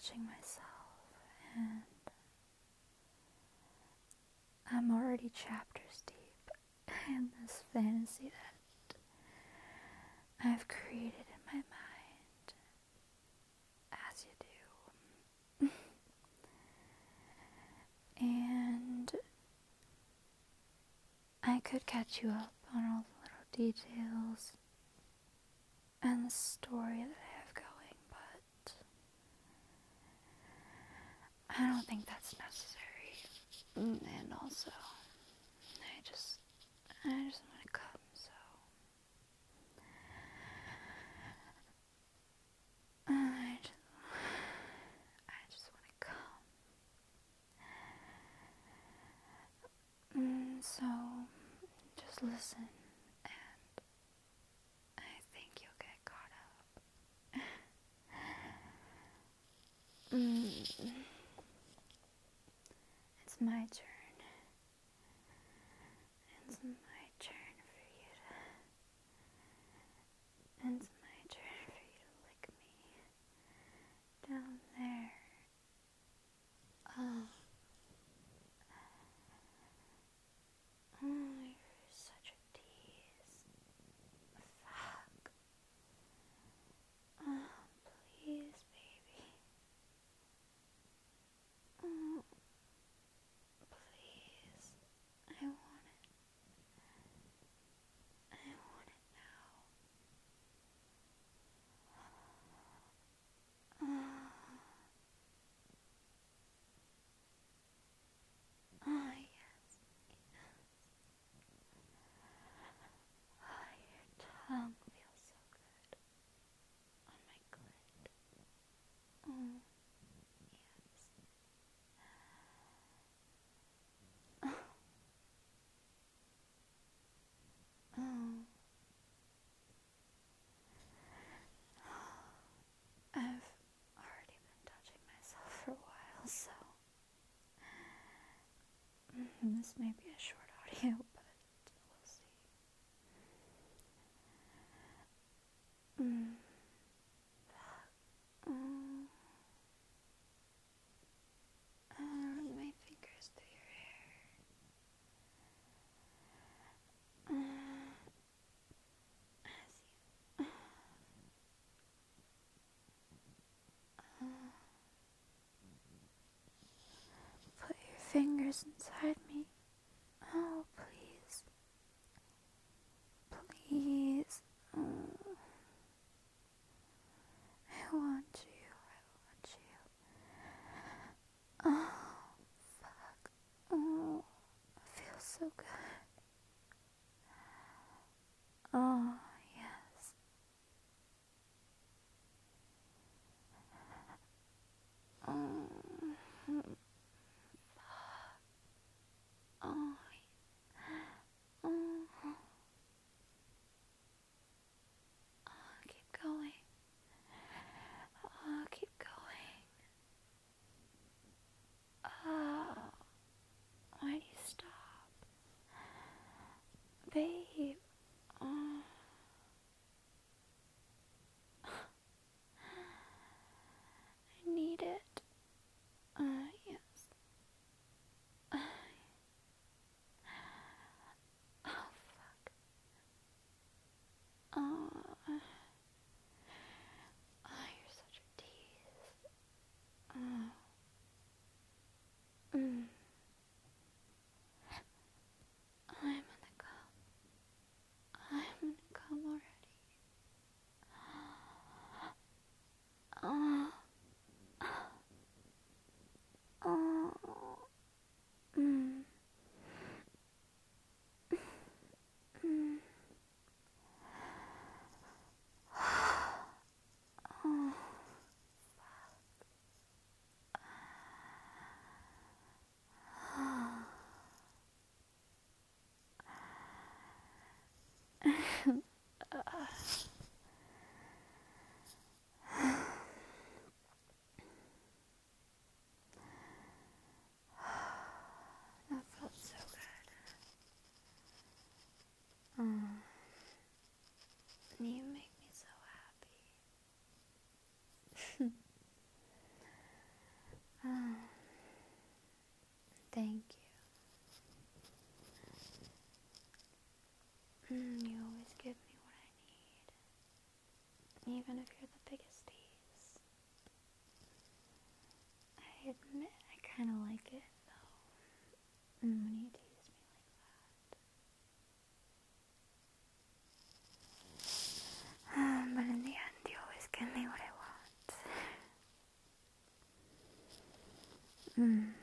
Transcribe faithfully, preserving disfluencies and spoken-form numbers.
touching myself, and I'm already chapters deep in this fantasy that I've created in my mind, as you do. And I could catch you up on all the little details and the story that I have going, but I don't think that's necessary. And also, I just, I just want to come, so I just, I just want to come. Mm, so, just listen, and I think you'll get caught up. mm. It's my turn. It's my turn for you to, it's my turn for you to lick me down there. Oh. Oh, you're such a tease. Fuck. Oh, please, baby. Oh, please. I want it. I want it now. Oh. Oh, yes. Oh, your tongue feels so good on my clit. Oh, yes. Oh. Oh. I've already been touching myself for a while, so this may be a short audio, but we'll see. Mm. Mm. I'll run my fingers through your hair. Mm. As you uh, put your fingers inside me. Oh, please. Please. Mm. I want you. I want you. Oh, fuck. Oh, it feels so good. Oh, yes. Oh, oh, oh, oh, keep going. Oh, keep going. Oh, why do you stop? Babe. Oh. I need it. Uh, yes. Uh, oh, fuck. Oh, oh, you're such a tease. Oh. Mm. I'm gonna come. kind of like it, though, mm, when you tease me like that. Um, but in the end, you always give me what I want. Mm.